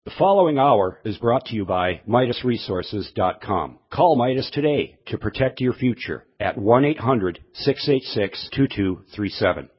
The following hour is brought to you by MidasResources.com. Call Midas today to protect your future at 1-800-686-2237.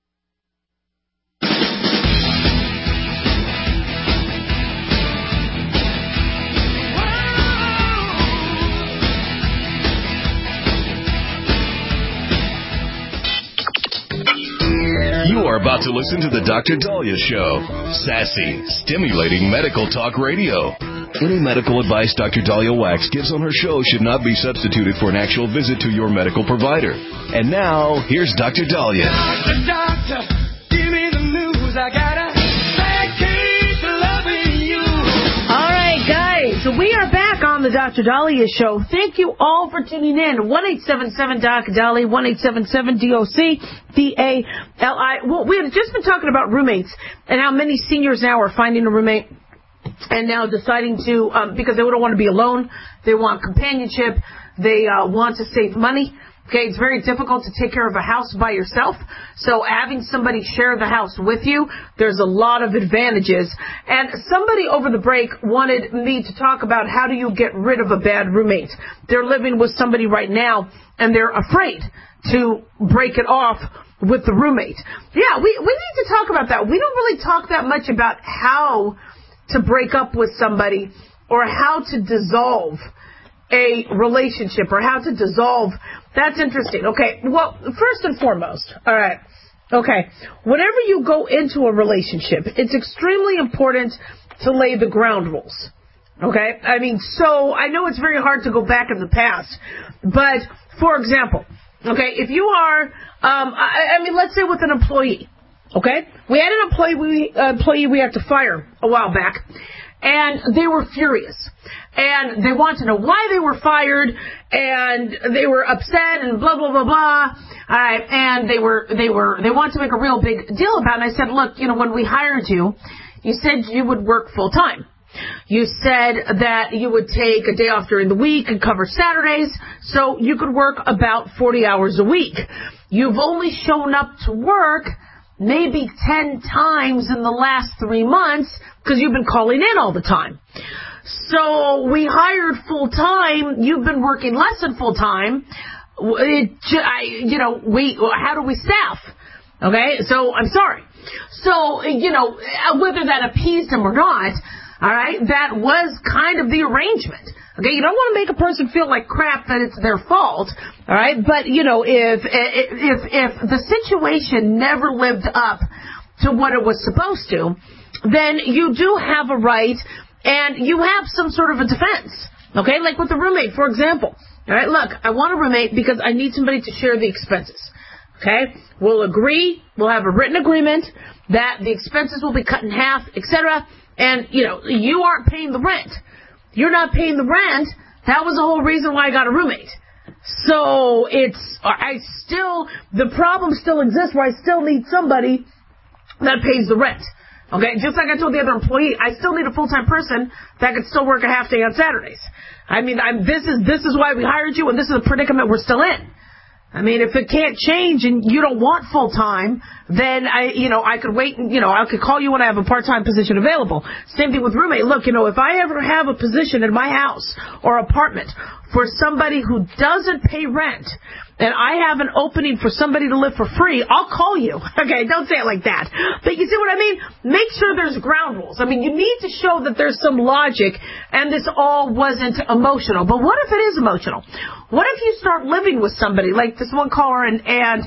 You are about to listen to the Dr. Daliah Show. Sassy, stimulating medical talk radio. Any medical advice Dr. Daliah Wax gives on her show should not be substituted for an actual visit to your medical provider. And now, here's Dr. Daliah. Doctor, give me the news. I got a bad case of loving you. All right, guys. So we are back on the Dr. Daliah Show. Thank you all for tuning in. 1-877-DOC-DALI, 1-877-DOC-DALI. Well, we have just been talking about roommates and how many seniors now are finding a roommate and now deciding to, because they don't want to be alone, they want companionship, they want to save money. Okay, it's very difficult to take care of a house by yourself. So having somebody share the house with you, there's a lot of advantages. And somebody over the break wanted me to talk about how do you get rid of a bad roommate. They're living with somebody right now, and they're afraid to break it off with the roommate. Yeah, we need to talk about that. We don't really talk that much about how to break up with somebody or how to dissolve a relationship or how to dissolve. That's interesting. Okay, well, first and foremost, all right, okay, whenever you go into a relationship, it's extremely important to lay the ground rules, okay? I mean, so I know it's very hard to go back in the past, but, for example, okay, if you are, I mean, let's say with an employee, okay? We had an employee we had to fire a while back, and they were furious. And they wanted to know why they were fired, and they were upset, and blah, blah, blah, blah. All right, and they wanted to make a real big deal about it. And I said, look, when we hired you, you said you would work full time. You said that you would take a day off during the week and cover Saturdays, so you could work about 40 hours a week. You've only shown up to work maybe 10 times in the last 3 months because you've been calling in all the time. So we hired full time. You've been working less than full time. How do we staff? Okay, so I'm sorry. So, whether that appeased him or not, all right, that was kind of the arrangement. Okay, you don't want to make a person feel like crap that it's their fault, all right? But, if the situation never lived up to what it was supposed to, then you do have a right and you have some sort of a defense, okay? Like with the roommate, for example. All right, look, I want a roommate because I need somebody to share the expenses, okay? We'll agree, we'll have a written agreement that the expenses will be cut in half, etc., and, you aren't paying the rent. You're not paying the rent. That was the whole reason why I got a roommate. So the problem still exists where I still need somebody that pays the rent. Okay, just like I told the other employee, I still need a full-time person that could still work a half day on Saturdays. I mean, this is why we hired you, and this is the predicament we're still in. I mean, if it can't change and you don't want full-time, then I could wait and, I could call you when I have a part-time position available. Same thing with roommate. Look, if I ever have a position in my house or apartment for somebody who doesn't pay rent and I have an opening for somebody to live for free, I'll call you. Okay, don't say it like that. But you see what I mean? Make sure there's ground rules. I mean, you need to show that there's some logic and this all wasn't emotional. But what if it is emotional? What if you start living with somebody like this one caller and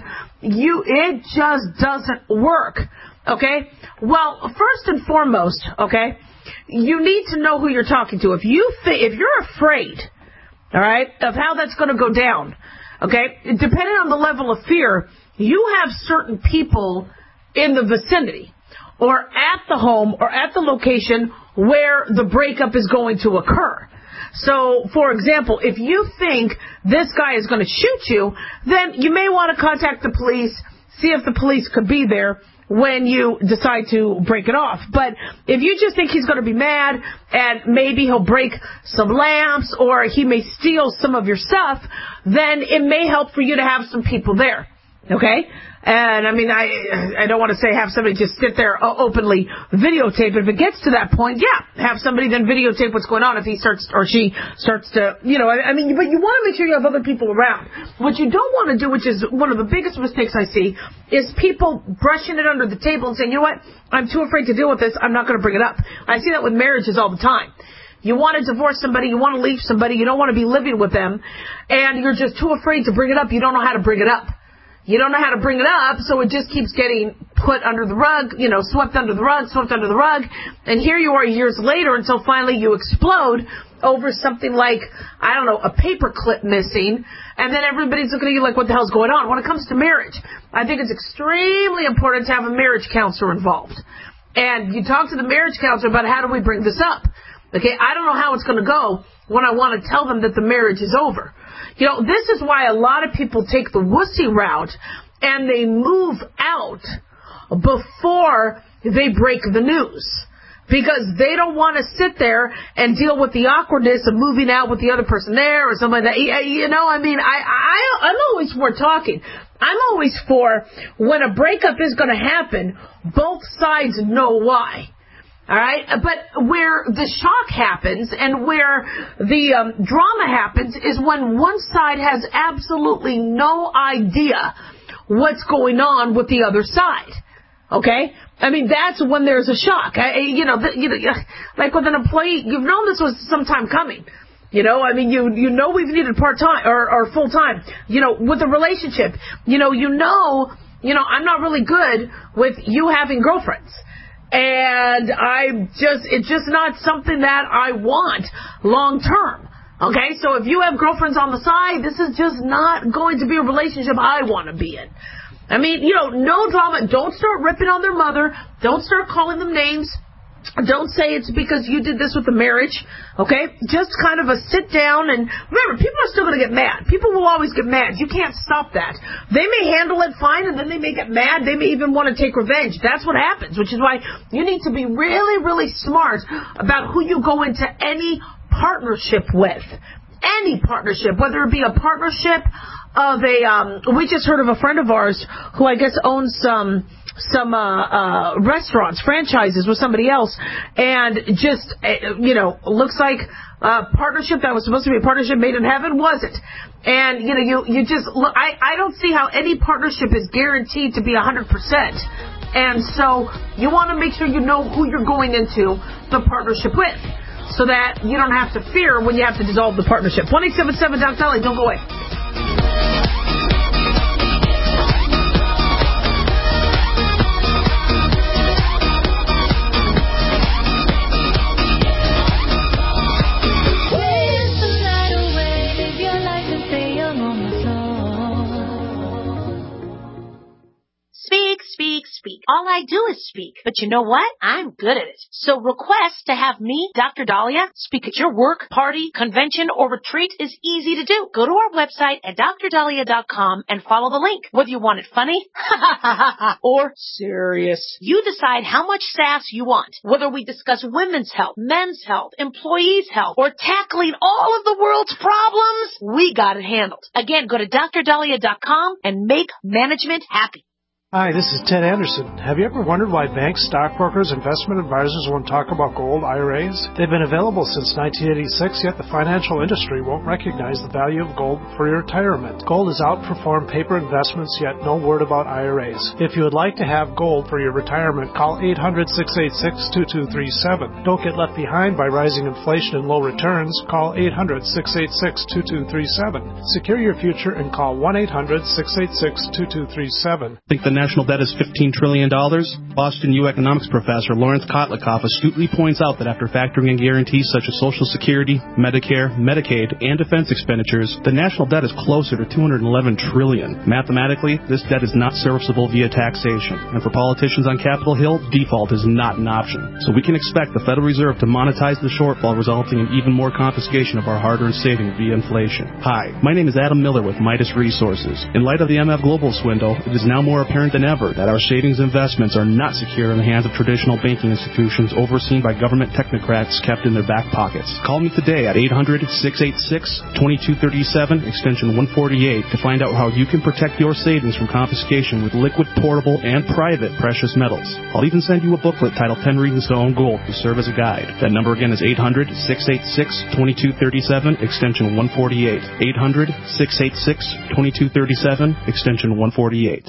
it just doesn't work? Okay? Well, first and foremost, okay, you need to know who you're talking to. If you're afraid, all right, of how that's going to go down, okay, depending on the level of fear, you have certain people in the vicinity or at the home or at the location where the breakup is going to occur. So, for example, if you think this guy is going to shoot you, then you may want to contact the police, see if the police could be there when you decide to break it off. But if you just think he's going to be mad and maybe he'll break some lamps or he may steal some of your stuff, then it may help for you to have some people there. Okay? And, I mean, I don't want to say have somebody just sit there openly videotape. If it gets to that point, yeah, have somebody then videotape what's going on if he starts or she starts to, but you want to make sure you have other people around. What you don't want to do, which is one of the biggest mistakes I see, is people brushing it under the table and saying, you know what, I'm too afraid to deal with this, I'm not going to bring it up. I see that with marriages all the time. You want to divorce somebody, you want to leave somebody, you don't want to be living with them, and you're just too afraid to bring it up, you don't know how to bring it up. You don't know how to bring it up, so it just keeps getting put under the rug, swept under the rug, and here you are years later until finally you explode over something like, I don't know, a paper clip missing, and then everybody's looking at you like, what the hell's going on? When it comes to marriage, I think it's extremely important to have a marriage counselor involved. And you talk to the marriage counselor about how do we bring this up. Okay, I don't know how it's going to go when I want to tell them that the marriage is over. This is why a lot of people take the wussy route and they move out before they break the news. Because they don't want to sit there and deal with the awkwardness of moving out with the other person there or something like that. I'm always for talking. I'm always for when a breakup is going to happen, both sides know why. All right, but where the shock happens and where the drama happens is when one side has absolutely no idea what's going on with the other side. Okay, I mean that's when there's a shock. Like with an employee, you've known this was some time coming. You know we've needed part-time or full-time. With a relationship, I'm not really good with you having girlfriends. And it's just not something that I want long term. Okay, so if you have girlfriends on the side, this is just not going to be a relationship I want to be in. I mean, no drama. Don't start ripping on their mother. Don't start calling them names. Don't say it's because you did this with the marriage, okay? Just kind of a sit down, and remember, people are still going to get mad. People will always get mad. You can't stop that. They may handle it fine, and then they may get mad. They may even want to take revenge. That's what happens, which is why you need to be really, really smart about who you go into any partnership with. Any partnership, whether it be a partnership of we just heard of a friend of ours who I guess owns some restaurants, franchises with somebody else, and just, looks like a partnership that was supposed to be a partnership made in heaven wasn't. And, you just look, I don't see how any partnership is guaranteed to be 100%. And so you want to make sure you know who you're going into the partnership with, so that you don't have to fear when you have to dissolve the partnership. 1-877-DOC-DOLLY. Don't go away. Speak. All I do is speak. But you know what? I'm good at it. So request to have me, Dr. Dahlia, speak at your work, party, convention, or retreat is easy to do. Go to our website at drdahlia.com and follow the link. Whether you want it funny or serious, you decide how much sass you want. Whether we discuss women's health, men's health, employees' health, or tackling all of the world's problems, we got it handled. Again, go to drdahlia.com and make management happy. Hi, this is Ted Anderson. Have you ever wondered why banks, stockbrokers, investment advisors won't talk about gold IRAs? They've been available since 1986, yet the financial industry won't recognize the value of gold for your retirement. Gold has outperformed paper investments, yet no word about IRAs. If you would like to have gold for your retirement, call 800-686-2237. Don't get left behind by rising inflation and low returns. Call 800-686-2237. Secure your future and call 1-800-686-2237. Think the national debt is $15 trillion? Boston U economics professor Lawrence Kotlikoff astutely points out that after factoring in guarantees such as Social Security, Medicare, Medicaid, and defense expenditures, the national debt is closer to $211 trillion. Mathematically, this debt is not serviceable via taxation. And for politicians on Capitol Hill, default is not an option. So we can expect the Federal Reserve to monetize the shortfall, resulting in even more confiscation of our hard-earned savings via inflation. Hi, my name is Adam Miller with Midas Resources. In light of the MF Global swindle, it is now more apparent than ever that our savings investments are not secure in the hands of traditional banking institutions overseen by government technocrats kept in their back pockets. Call me today at 800-686-2237, extension 148, to find out how you can protect your savings from confiscation with liquid, portable, and private precious metals. I'll even send you a booklet titled 10 Reasons to Own Gold to serve as a guide. That number again is 800-686-2237, extension 148. 800-686-2237, extension 148.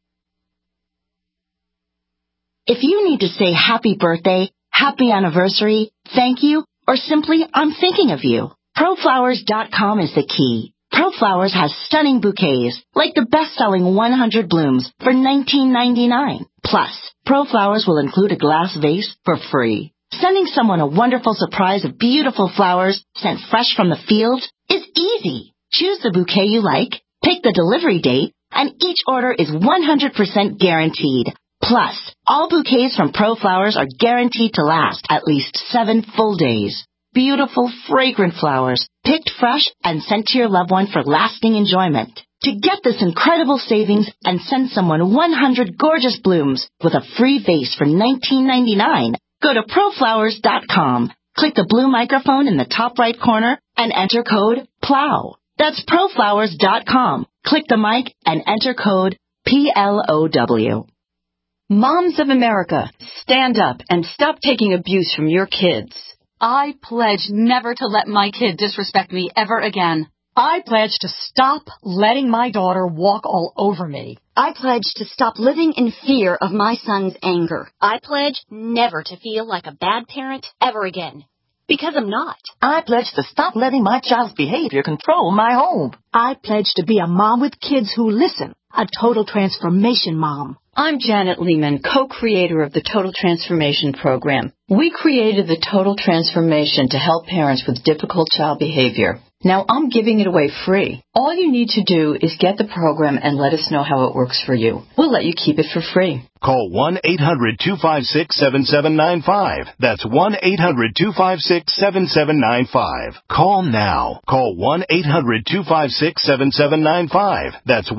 If you need to say happy birthday, happy anniversary, thank you, or simply I'm thinking of you, ProFlowers.com is the key. ProFlowers has stunning bouquets, like the best-selling 100 blooms for $19.99. Plus, ProFlowers will include a glass vase for free. Sending someone a wonderful surprise of beautiful flowers sent fresh from the field is easy. Choose the bouquet you like, pick the delivery date, and each order is 100% guaranteed. Plus, all bouquets from ProFlowers are guaranteed to last at least 7 full days. Beautiful, fragrant flowers, picked fresh and sent to your loved one for lasting enjoyment. To get this incredible savings and send someone 100 gorgeous blooms with a free vase for $19.99, go to ProFlowers.com. Click the blue microphone in the top right corner and enter code PLOW. That's ProFlowers.com. Click the mic and enter code PLOW. Moms of America, stand up and stop taking abuse from your kids. I pledge never to let my kid disrespect me ever again. I pledge to stop letting my daughter walk all over me. I pledge to stop living in fear of my son's anger. I pledge never to feel like a bad parent ever again. Because I'm not. I pledge to stop letting my child's behavior control my home. I pledge to be a mom with kids who listen, a total transformation mom. I'm Janet Lehman, co-creator of the Total Transformation Program. We created the Total Transformation to help parents with difficult child behavior. Now I'm giving it away free. All you need to do is get the program and let us know how it works for you. We'll let you keep it for free. Call 1-800-256-7795. That's 1-800-256-7795. Call now. Call 1-800-256-7795. That's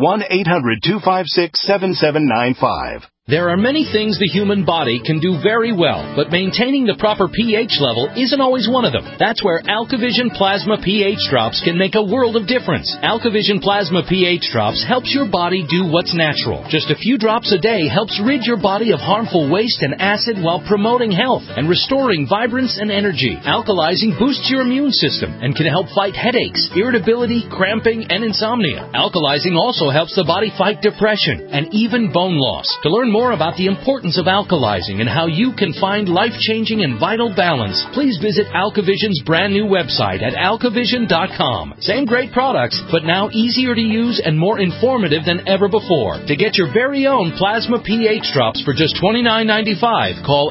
1-800-256-7795. There are many things the human body can do very well, but maintaining the proper pH level isn't always one of them. That's where AlkaVision Plasma pH Drops can make a world of difference. AlkaVision Plasma pH Drops helps your body do what's natural. Just a few drops a day helps rid your body of harmful waste and acid while promoting health and restoring vibrance and energy. Alkalizing boosts your immune system and can help fight headaches, irritability, cramping, and insomnia. Alkalizing also helps the body fight depression and even bone loss. To learn more about the importance of alkalizing and how you can find life-changing and vital balance, please visit AlkaVision's brand new website at alkavision.com. Same great products, but now easier to use and more informative than ever before. To get your very own Plasma pH Drops for just $29.95, call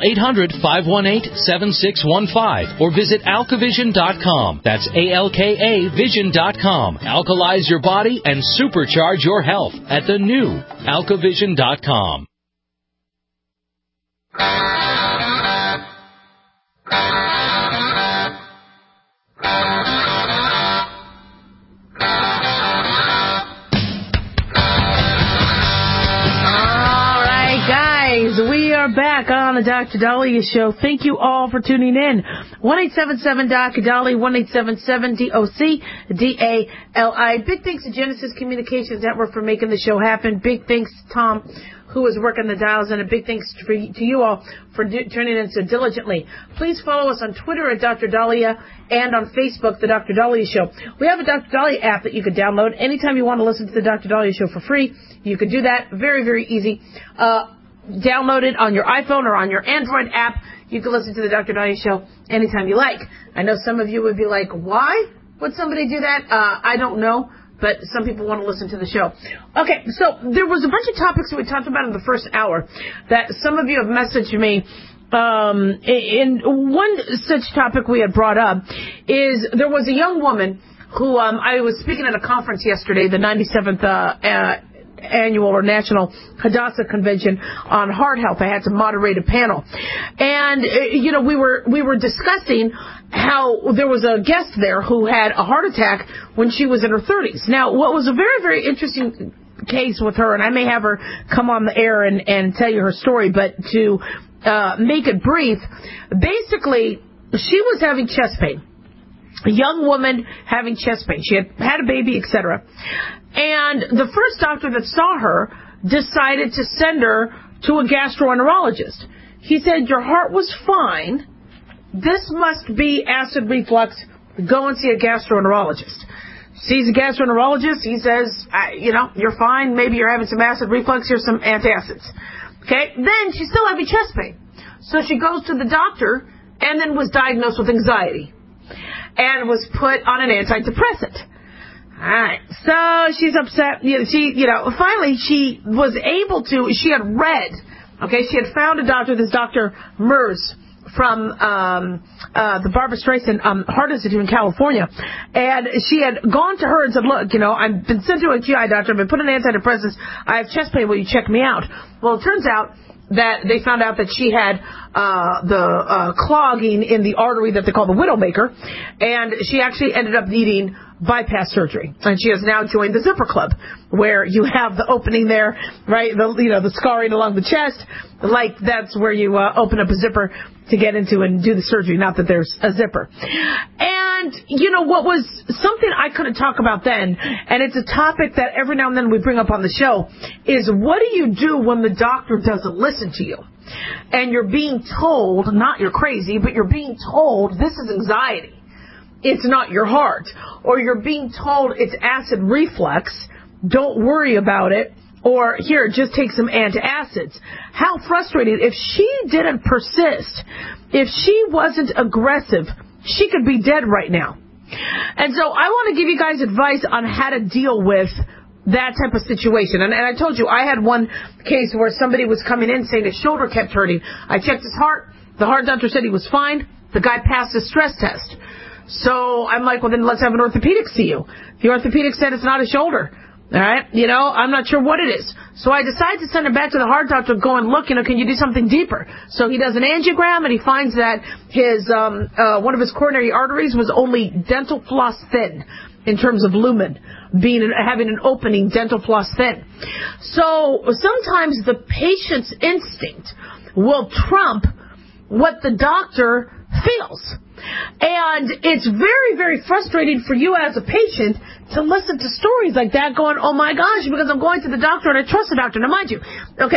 800-518-7615 or visit alkavision.com. That's ALKA Vision.com. Alkalize your body and supercharge your health at the new alkavision.com. We are back on the Dr. Dahlia Show. Thank you all for tuning in. 1-877-Dr. 1-877-DOC-DALI. Big thanks to Genesis Communications Network for making the show happen. Big thanks to Tom, who is working the dials, and a big thanks to you all for turning in so diligently. Please follow us on Twitter at Dr. Dahlia and on Facebook, The Dr. Dahlia Show. We have a Dr. Dahlia app that you can download anytime you want to listen to The Dr. Dahlia Show for free. You can do that. Very, very easy. Download it on your iPhone or on your Android app. You can listen to The Dr. Dahlia Show anytime you like. I know some of you would be like, why would somebody do that? I don't know, but some people want to listen to the show. Okay, so there was a bunch of topics that we talked about in the first hour that some of you have messaged me. In one such topic we had brought up is there was a young woman who I was speaking at a conference yesterday, the 97th annual or national Hadassah convention on heart health. I had to moderate a panel, and we were discussing how there was a guest there who had a heart attack when she was in her 30s. Now, what was a very, very interesting case with her, and I may have her come on the air and tell you her story, but to make it brief, basically, she was having chest pain. A young woman having chest pain. She had a baby, etc. And the first doctor that saw her decided to send her to a gastroenterologist. He said, your heart was fine. This must be acid reflux. Go and see a gastroenterologist. Sees a gastroenterologist. He says, you're fine. Maybe you're having some acid reflux. Here's some antacids. Okay. Then she's still having chest pain. So she goes to the doctor and then was diagnosed with anxiety and was put on an antidepressant. All right. So she's upset. Finally she was able to, she had read, she had found a doctor, this Dr. Merz from the Barbara Streisand Heart Institute in California. And she had gone to her and said, look, I've been sent to a GI doctor. I've been put on antidepressants. I have chest pain. Will you check me out? Well, it turns out that they found out that she had the clogging in the artery that they call the widowmaker, and she actually ended up needing bypass surgery. And she has now joined the Zipper Club, where you have the opening there, right? The scarring along the chest, like that's where you open up a zipper to get into and do the surgery. Not that there's a zipper. And what was something I couldn't talk about then, and it's a topic that every now and then we bring up on the show, is what do you do when the doctor doesn't listen to you? And you're being told, not you're crazy, but you're being told this is anxiety. It's not your heart. Or you're being told it's acid reflux. Don't worry about it. Or here, just take some antacids. How frustrating. If she didn't persist, if she wasn't aggressive, she could be dead right now. And so I want to give you guys advice on how to deal with that type of situation. And I told you, I had one case where somebody was coming in saying his shoulder kept hurting. I checked his heart. The heart doctor said he was fine. The guy passed his stress test. So I'm like, well, then let's have an orthopedic see you. The orthopedic said it's not a shoulder. All right? I'm not sure what it is. So I decided to send him back to the heart doctor, go and look, can you do something deeper? So he does an angiogram, and he finds that his one of his coronary arteries was only dental floss thin in terms of lumen, having an opening dental floss thin. So sometimes the patient's instinct will trump what the doctor feels. And it's very, very frustrating for you as a patient to listen to stories like that going, oh my gosh, because I'm going to the doctor and I trust the doctor. Now mind you,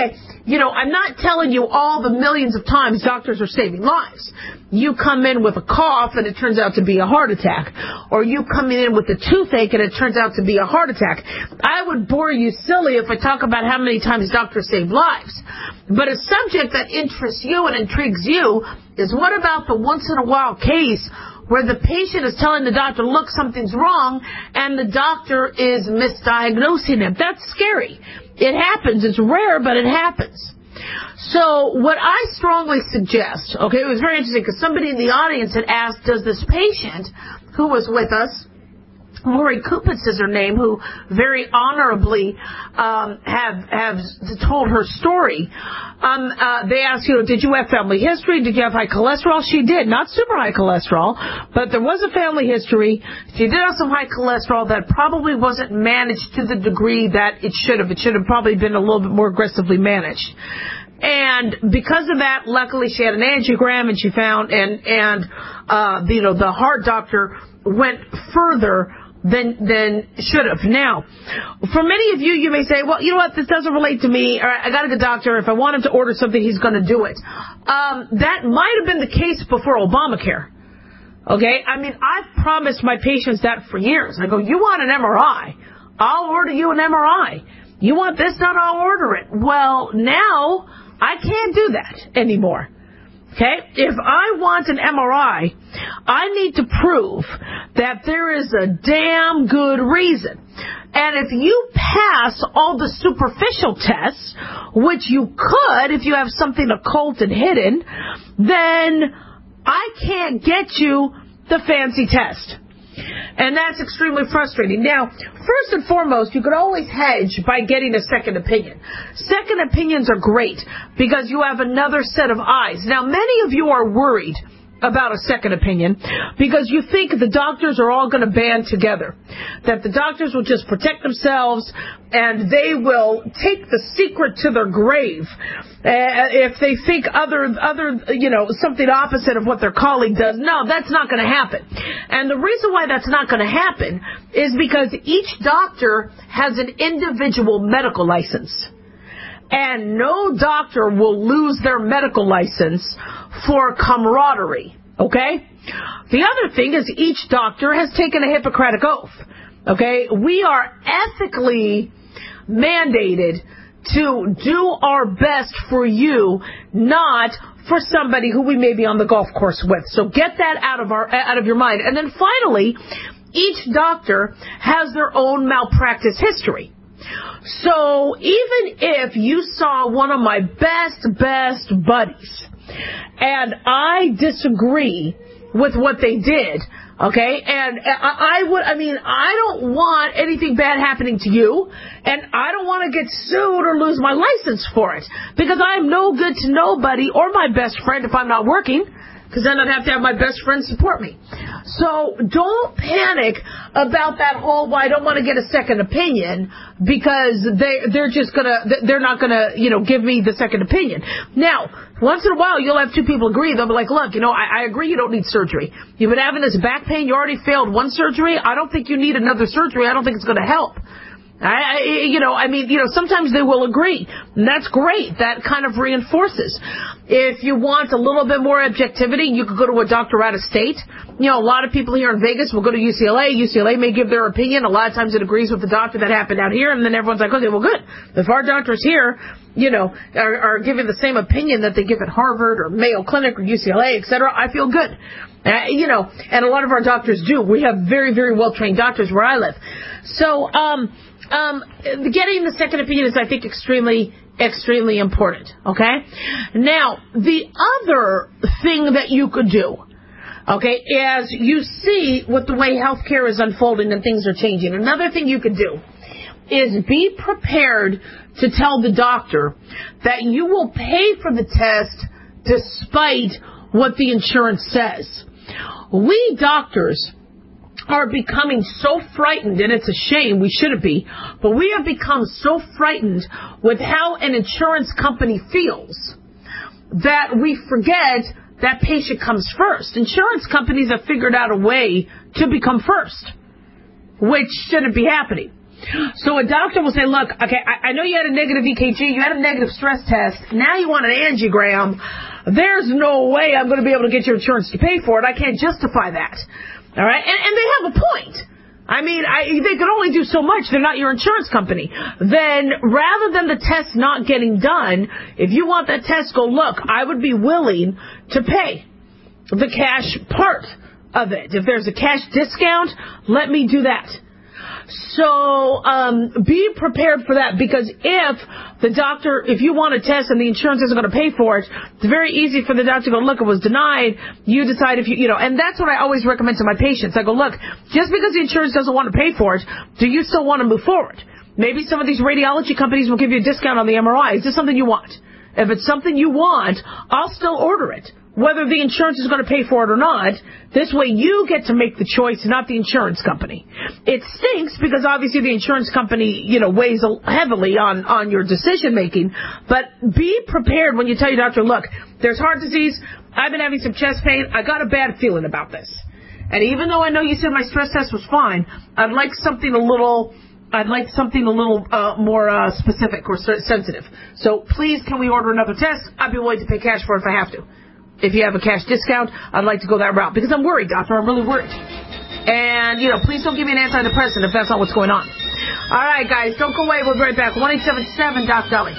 I'm not telling you all the millions of times doctors are saving lives. You come in with a cough and it turns out to be a heart attack. Or you come in with a toothache and it turns out to be a heart attack. I would bore you silly if I talk about how many times doctors save lives. But a subject that interests you and intrigues you is what about the once-in-a-while case where the patient is telling the doctor, look, something's wrong, and the doctor is misdiagnosing him. That's scary. It happens. It's rare, but it happens. So what I strongly suggest, it was very interesting because somebody in the audience had asked, does this patient who was with us, Lori Kupitz is her name, who very honorably have told her story. They asked, did you have family history? Did you have high cholesterol? She did. Not super high cholesterol, but there was a family history. She did have some high cholesterol that probably wasn't managed to the degree that it should have. It should have probably been a little bit more aggressively managed. And because of that, luckily she had an angiogram and she found, the heart doctor went further than should have. Now, for many of you, you may say, well, you know what, this doesn't relate to me. All right, I got a good doctor. If I want him to order something, he's going to do it. That might have been the case before Obamacare. Okay? I've promised my patients that for years. I go, you want an MRI? I'll order you an MRI. You want this done? I'll order it. Well, now I can't do that anymore. Okay? If I want an MRI, I need to prove that there is a damn good reason. And if you pass all the superficial tests, which you could if you have something occult and hidden, then I can't get you the fancy test. And that's extremely frustrating. Now, first and foremost, you could always hedge by getting a second opinion. Second opinions are great because you have another set of eyes. Now, many of you are worried about a second opinion because you think the doctors are all going to band together, that the doctors will just protect themselves and they will take the secret to their grave if they think something opposite of what their colleague does. No, that's not going to happen. And the reason why that's not going to happen is because each doctor has an individual medical license. And no doctor will lose their medical license for camaraderie, okay? The other thing is each doctor has taken a Hippocratic oath, okay? We are ethically mandated to do our best for you, not for somebody who we may be on the golf course with. So get that out of your mind. And then finally, each doctor has their own malpractice history. So even if you saw one of my best buddies and I disagree with what they did, okay, and I don't want anything bad happening to you, and I don't want to get sued or lose my license for it, because I'm no good to nobody or my best friend if I'm not working, because then I'd have to have my best friend support me. So don't panic about that whole, well, I don't want to get a second opinion, because they're not gonna, give me the second opinion. Now, once in a while, you'll have two people agree. They'll be like, look, I agree you don't need surgery. You've been having this back pain. You already failed one surgery. I don't think you need another surgery. I don't think it's going to help. Sometimes they will agree. And that's great. That kind of reinforces. If you want a little bit more objectivity, you could go to a doctor out of state. A lot of people here in Vegas will go to UCLA. UCLA may give their opinion. A lot of times it agrees with the doctor that happened out here, and then everyone's like, okay, well, good. If our doctors here, are giving the same opinion that they give at Harvard or Mayo Clinic or UCLA, et cetera, I feel good. And a lot of our doctors do. We have very, very well-trained doctors where I live. So, getting the second opinion is, I think, extremely, extremely important, okay? Now, the other thing that you could do, okay, as you see with the way healthcare is unfolding and things are changing, another thing you could do is be prepared to tell the doctor that you will pay for the test despite what the insurance says. We doctors are becoming so frightened, and it's a shame, we shouldn't be, but we have become so frightened with how an insurance company feels that we forget that patient comes first. Insurance companies have figured out a way to become first, which shouldn't be happening. So a doctor will say, look, okay, I know you had a negative EKG, you had a negative stress test, now you want an angiogram. There's no way I'm going to be able to get your insurance to pay for it. I can't justify that. All right? And they have a point. They can only do so much. They're not your insurance company. Then rather than the test not getting done, if you want that test, go, look, I would be willing to pay the cash part of it. If there's a cash discount, let me do that. So be prepared for that, because if you want a test and the insurance isn't going to pay for it, it's very easy for the doctor to go, look, it was denied. You decide and that's what I always recommend to my patients. I go, look, just because the insurance doesn't want to pay for it, do you still want to move forward? Maybe some of these radiology companies will give you a discount on the MRI. Is this something you want? If it's something you want, I'll still order it, whether the insurance is going to pay for it or not. This way you get to make the choice, not the insurance company. It stinks because obviously the insurance company, weighs heavily on your decision making, but be prepared when you tell your doctor, look, there's heart disease, I've been having some chest pain, I got a bad feeling about this. And even though I know you said my stress test was fine, I'd like something a little more specific or sensitive. So please, can we order another test? I'd be willing to pay cash for it if I have to. If you have a cash discount, I'd like to go that route. Because I'm worried, doctor. I'm really worried. And, please don't give me an antidepressant if that's not what's going on. All right, guys, don't go away. We'll be right back. 1-877-DOC-DOLLY.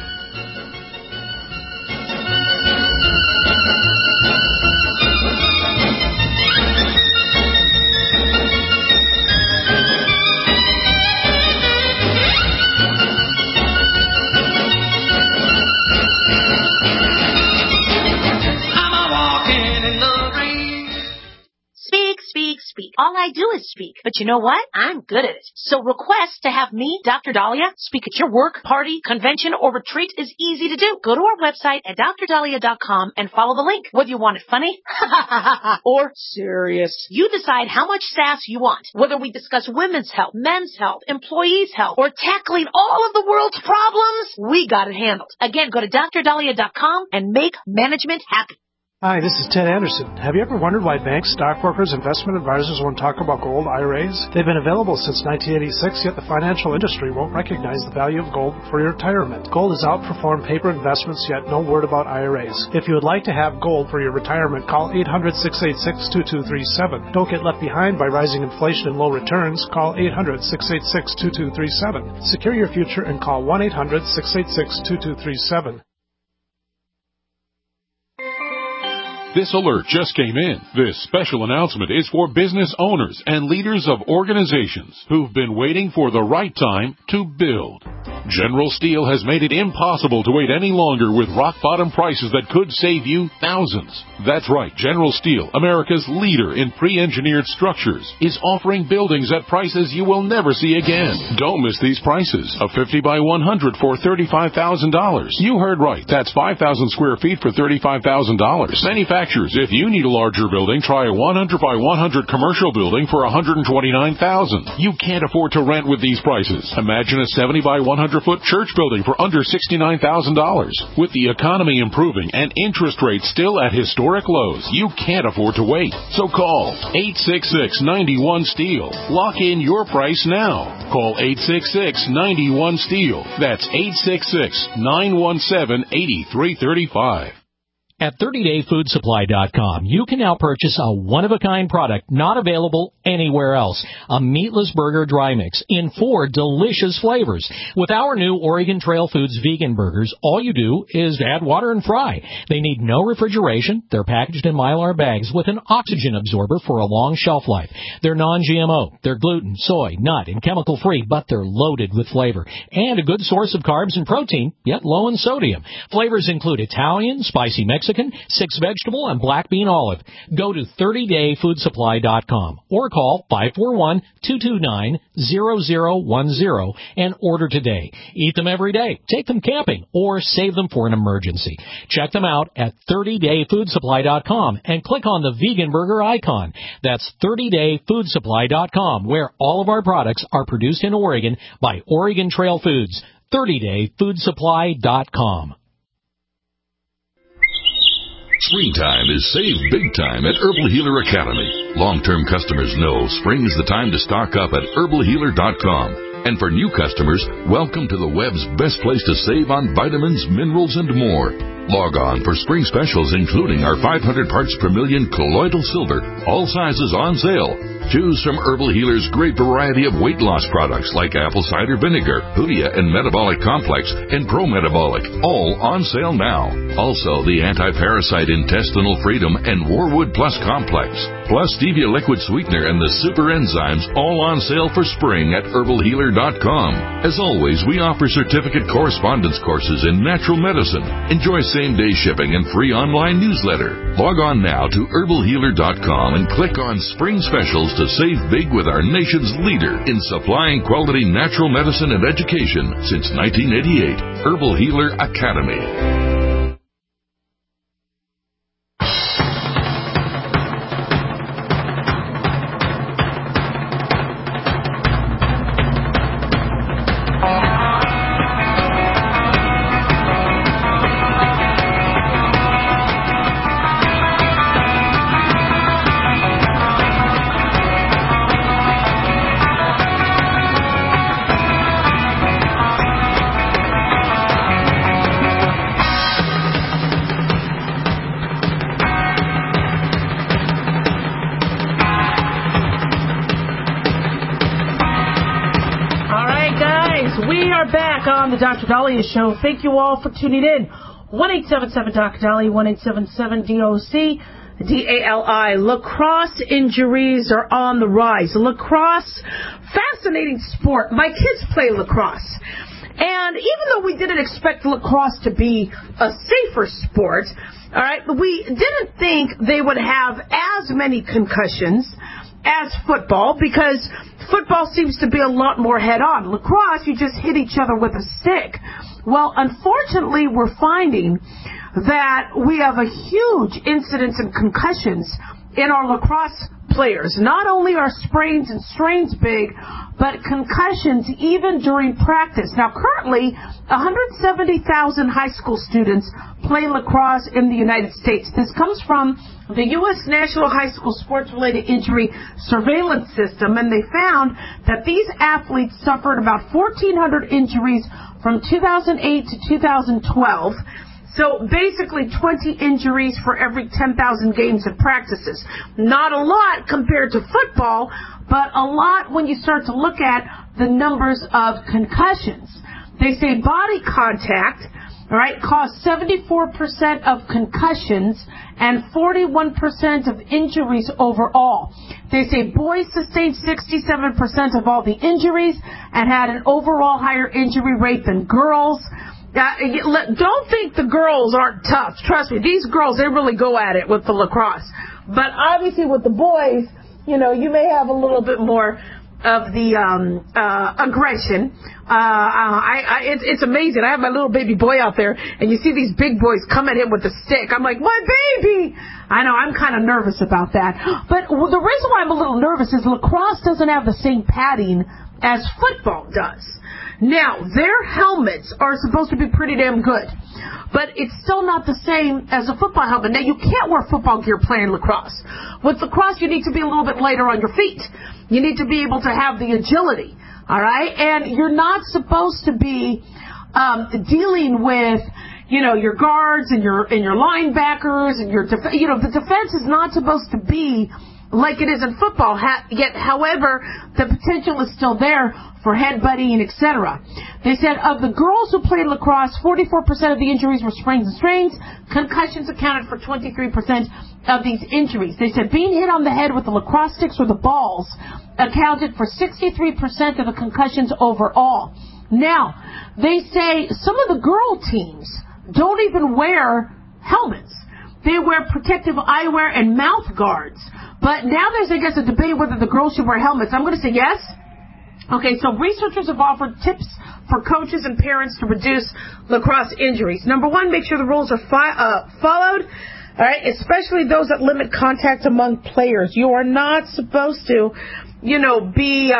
speak. All I do is speak. But you know what? I'm good at it. So request to have me, Dr. Dahlia, speak at your work, party, convention, or retreat is easy to do. Go to our website at drdahlia.com and follow the link. Whether you want it funny or serious, you decide how much sass you want. Whether we discuss women's health, men's health, employees' health, or tackling all of the world's problems, we got it handled. Again, go to drdahlia.com and make management happy. Hi, this is Ted Anderson. Have you ever wondered why banks, stockbrokers, investment advisors won't talk about gold IRAs? They've been available since 1986, yet the financial industry won't recognize the value of gold for your retirement. Gold has outperformed paper investments, yet no word about IRAs. If you would like to have gold for your retirement, call 800-686-2237. Don't get left behind by rising inflation and low returns. Call 800-686-2237. Secure your future and call 1-800-686-2237. This alert just came in. This special announcement is for business owners and leaders of organizations who've been waiting for the right time to build. General Steel has made it impossible to wait any longer with rock-bottom prices that could save you thousands. That's right, General Steel, America's leader in pre-engineered structures, is offering buildings at prices you will never see again. Don't miss these prices. A 50 by 100 for $35,000. You heard right. That's 5,000 square feet for $35,000. Manufacturers, if you need a larger building, try a 100 by 100 commercial building for $129,000. You can't afford to rent with these prices. Imagine a 70 by 100-foot church building for under $69,000. With the economy improving and interest rates still at historic lows, you can't afford to wait. So call 866-91-STEEL. Lock in your price now. Call 866-91-STEEL. That's 866-917-8335. At 30dayfoodsupply.com, you can now purchase a one-of-a-kind product not available anywhere else. A meatless burger dry mix in 4 delicious flavors. With our new Oregon Trail Foods vegan burgers, all you do is add water and fry. They need no refrigeration. They're packaged in Mylar bags with an oxygen absorber for a long shelf life. They're non-GMO. They're gluten, soy, nut, and chemical-free, but they're loaded with flavor. And a good source of carbs and protein, yet low in sodium. Flavors include Italian, spicy Mexican, 6-vegetable, and black bean olive. Go to 30dayfoodsupply.com or call 541-229-0010 and order today. Eat them every day, take them camping, or save them for an emergency. Check them out at 30dayfoodsupply.com and click on the vegan burger icon. That's 30dayfoodsupply.com, where all of our products are produced in Oregon by Oregon Trail Foods. 30dayfoodsupply.com. Springtime is save big time at Herbal Healer Academy. Long-term customers know spring is the time to stock up at herbalhealer.com. And for new customers, welcome to the web's best place to save on vitamins, minerals, and more. Log on for spring specials, including our 500 parts per million colloidal silver, all sizes on sale. Choose from Herbal Healer's great variety of weight loss products like apple cider vinegar, Hoodia and Metabolic Complex, and Pro Metabolic, all on sale now. Also, the anti-parasite intestinal freedom and Warwood Plus Complex, plus Stevia liquid sweetener and the super enzymes, all on sale for spring at herbalhealer.com. As always, we offer certificate correspondence courses in natural medicine. Enjoy same-day shipping and free online newsletter. Log on now to herbalhealer.com and click on Spring Specials to save big with our nation's leader in supplying quality natural medicine and education since 1988, Herbal Healer Academy. On the Dr. Dahlia Show. Thank you all for tuning in. 1-877-Dr. Dahlia, 1-877-DOC-DALI. Lacrosse injuries are on the rise. Lacrosse, fascinating sport. My kids play lacrosse. And even though we didn't expect lacrosse to be a safer sport, all right, we didn't think they would have as many concussions as football because football seems to be a lot more head-on. Lacrosse, you just hit each other with a stick. Well, unfortunately, we're finding that we have a huge incidence in concussions in our lacrosse players. Not only are sprains and strains big, but concussions even during practice. Now, currently, 170,000 high school students play lacrosse in the United States. This comes from the U.S. National High School Sports-Related Injury Surveillance System, and they found that these athletes suffered about 1,400 injuries from 2008 to 2012. So basically 20 injuries for every 10,000 games and practices. Not a lot compared to football, but a lot when you start to look at the numbers of concussions. They say body contact, all right, caused 74% of concussions and 41% of injuries overall. They say boys sustained 67% of all the injuries and had an overall higher injury rate than girls. Don't think the girls aren't tough. Trust me, these girls, they really go at it with the lacrosse. But obviously with the boys, you know, you may have a little bit more of the aggression. It's amazing. I have my little baby boy out there, and you see these big boys come at him with a stick. I'm like, my baby! I know, I'm kind of nervous about that. But the reason why I'm a little nervous is lacrosse doesn't have the same padding as football does. Now, their helmets are supposed to be pretty damn good, but it's still not the same as a football helmet. Now, you can't wear football gear playing lacrosse. With lacrosse, you need to be a little bit lighter on your feet. You need to be able to have the agility, all right? And you're not supposed to be dealing with, you know, your guards and your linebackers and your the defense is not supposed to be like it is in football. Yet, however, the potential is still there for headbutting, etc. They said of the girls who played lacrosse, 44% of the injuries were sprains and strains. Concussions accounted for 23% of these injuries. They said being hit on the head with the lacrosse sticks or the balls accounted for 63% of the concussions overall. Now, they say some of the girl teams don't even wear helmets. They wear protective eyewear and mouth guards. But now there's, I guess, a debate whether the girls should wear helmets. I'm going to say yes. Okay, so researchers have offered tips for coaches and parents to reduce lacrosse injuries. Number one, make sure the rules are followed, all right, especially those that limit contact among players. You are not supposed to, you know, be,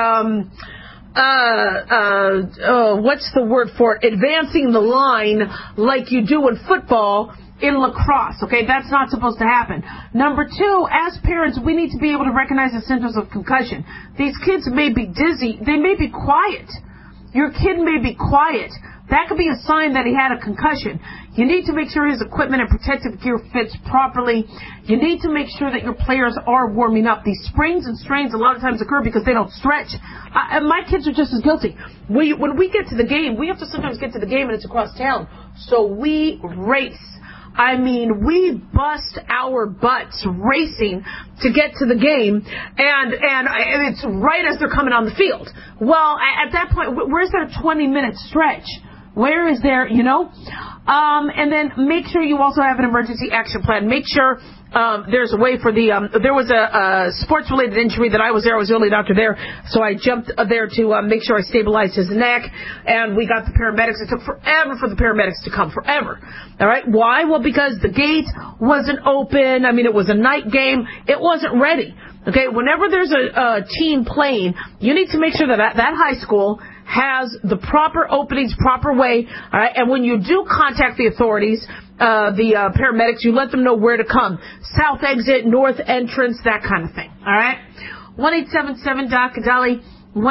what's the word for it? Advancing the line like you do in football in lacrosse, okay? That's not supposed to happen. Number two, as parents, we need to be able to recognize the symptoms of concussion. These kids may be dizzy. They may be quiet. Your kid may be quiet. That could be a sign that he had a concussion. You need to make sure his equipment and protective gear fits properly. You need to make sure that your players are warming up. These sprains and strains a lot of times occur because they don't stretch. My kids are just as guilty. When we get to the game, we have to sometimes get to the game and it's across town. So we race. I mean, we bust our butts racing to get to the game, and it's right as they're coming on the field. Well, at that point, where's their 20-minute stretch? Where is there, you know? And then make sure you also have an emergency action plan. Make sure there's a way for there was a sports-related injury that I was there. I was the only doctor there, so I jumped there to make sure I stabilized his neck, and we got the paramedics. It took forever for the paramedics to come, forever. All right? Why? Well, because the gate wasn't open. I mean, it was a night game. It wasn't ready. Okay? Whenever there's a team playing, you need to make sure that high school has the proper openings, proper way, all right? And when you do contact the authorities, the paramedics, you let them know where to come. South exit, north entrance, that kind of thing, all right? 1-877-DOC-DALI,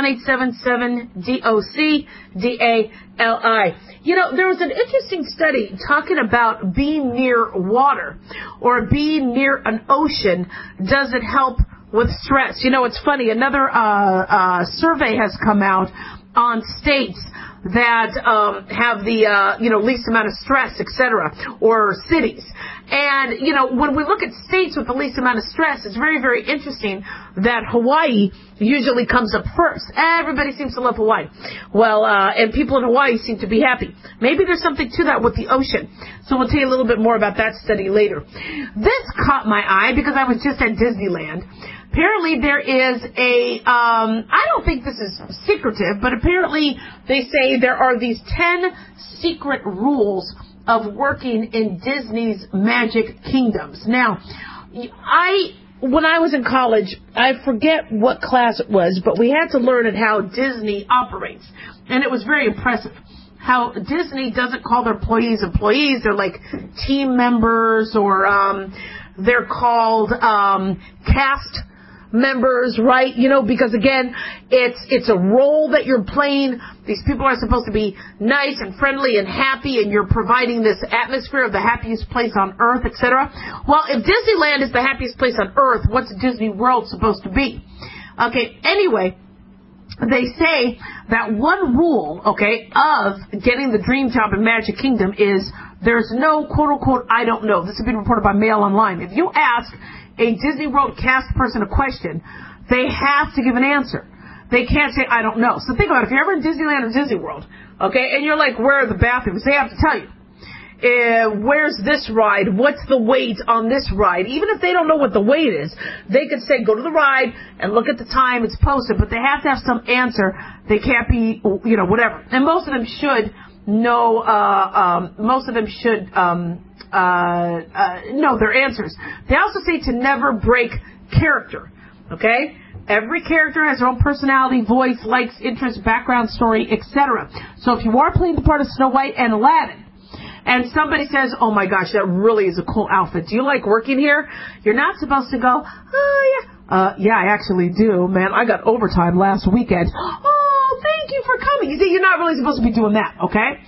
1-877-DOC-DALI. You know, there was an interesting study talking about being near water or being near an ocean. Does it help with stress? You know, it's funny. Another survey has come out on states that have the least amount of stress, etc., or cities. And, you know, when we look at states with the least amount of stress, it's very, very interesting that Hawaii usually comes up first. Everybody seems to love Hawaii. Well, and people in Hawaii seem to be happy. Maybe there's something to that with the ocean. So we'll tell you a little bit more about that study later. This caught my eye because I was just at Disneyland. Apparently there is I don't think this is secretive, but apparently they say there are these 10 secret rules of working in Disney's Magic Kingdoms. Now, when I was in college, I forget what class it was, but we had to learn at how Disney operates. And it was very impressive how Disney doesn't call their employees. They're like team members, or they're called cast members, right? You know, because again, it's a role that you're playing. These people are supposed to be nice and friendly and happy, and you're providing this atmosphere of the happiest place on earth, etc. Well, if Disneyland is the happiest place on earth, what's Disney World supposed to be? Okay, anyway, they say that one rule, okay, of getting the dream job in Magic Kingdom is there's no quote-unquote I don't know. This has been reported by Mail Online. If you ask a Disney World cast person a question, they have to give an answer. They can't say, I don't know. So think about it. If you're ever in Disneyland or Disney World, okay, and you're like, where are the bathrooms? They have to tell you. Where's this ride? What's the wait on this ride? Even if they don't know what the wait is, they could say, go to the ride and look at the time it's posted, but they have to have some answer. They can't be, you know, whatever. And most of them should know, know their answers. They also say to never break character, okay? Every character has their own personality, voice, likes, interests, background story, etc. So if you are playing the part of Snow White and Aladdin, and somebody says, oh my gosh, that really is a cool outfit, do you like working here? You're not supposed to go, oh yeah. Yeah, I actually do, man. I got overtime last weekend. Oh, thank you for coming. You see, you're not really supposed to be doing that, okay?